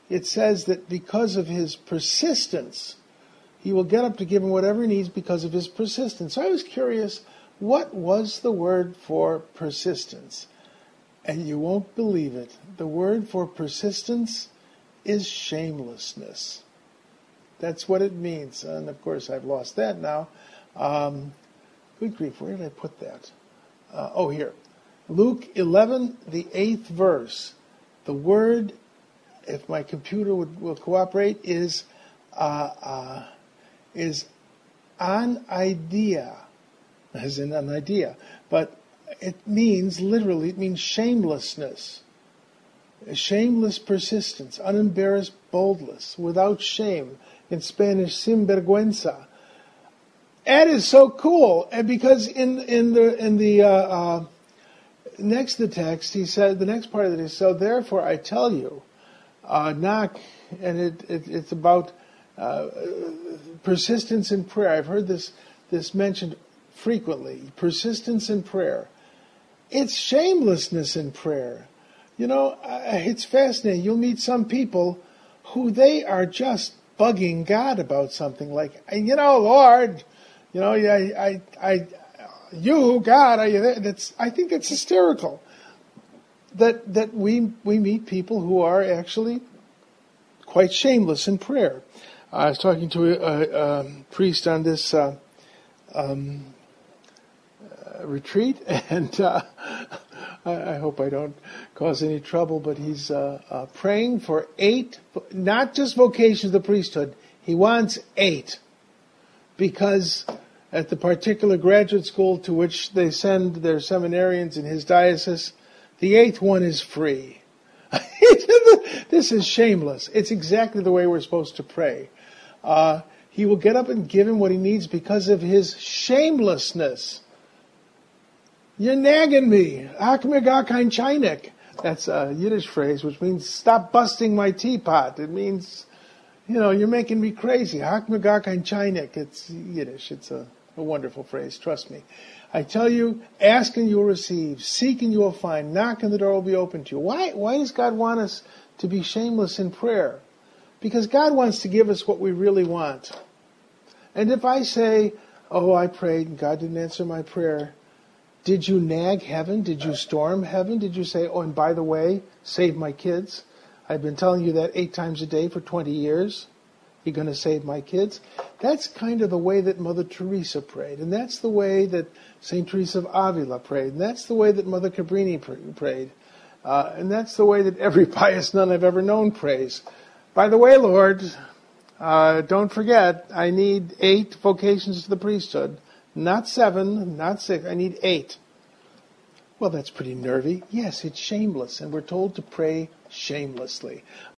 it says that because of his persistence, he will get up to give him whatever he needs because of his persistence. So I was curious, what was the word for persistence? And you won't believe it. The word for persistence is shamelessness. That's what it means. And of course, I've lost that now. Good grief, where did I put that? Here. Luke 11, the 8th verse. The word, if my computer will cooperate, is an idea, as in an idea. But it means shamelessness. A shameless persistence, unembarrassed boldness, without shame. In Spanish, sin vergüenza. That is so cool, and because in the next to the text, he said, the next part of it is, so therefore I tell you, knock, and it's about persistence in prayer. I've heard this mentioned frequently. Persistence in prayer. It's shamelessness in prayer. You know, it's fascinating. You'll meet some people who they are just bugging God about something like, Lord, you, God, are you there? I think it's hysterical that we meet people who are actually quite shameless in prayer. I was talking to a priest on this retreat, and I hope I don't cause any trouble, but he's praying for 8, not just vocations of the priesthood. He wants 8, because at the particular graduate school to which they send their seminarians in his diocese, the 8th one is free. This is shameless. It's exactly the way we're supposed to pray. He will get up and give him what he needs because of his shamelessness. You're nagging me. Hak mir gar kein Chainik. That's a Yiddish phrase, which means stop busting my teapot. It means, you're making me crazy. Hak mir gar kein Chainik. It's Yiddish. It's a wonderful phrase. Trust me. I tell you, ask and you will receive. Seek and you will find. Knock and the door will be open to you. Why does God want us to be shameless in prayer? Because God wants to give us what we really want. And if I say, I prayed and God didn't answer my prayer, did you nag heaven? Did you storm heaven? Did you say, and by the way, save my kids? I've been telling you that 8 times a day for 20 years. You're going to save my kids? That's kind of the way that Mother Teresa prayed. And that's the way that St. Teresa of Avila prayed. And that's the way that Mother Cabrini prayed. And that's the way that every pious nun I've ever known prays. By the way, Lord, don't forget, I need 8 vocations to the priesthood. Not 7, not 6. I need 8. Well, that's pretty nervy. Yes, it's shameless, and we're told to pray shamelessly.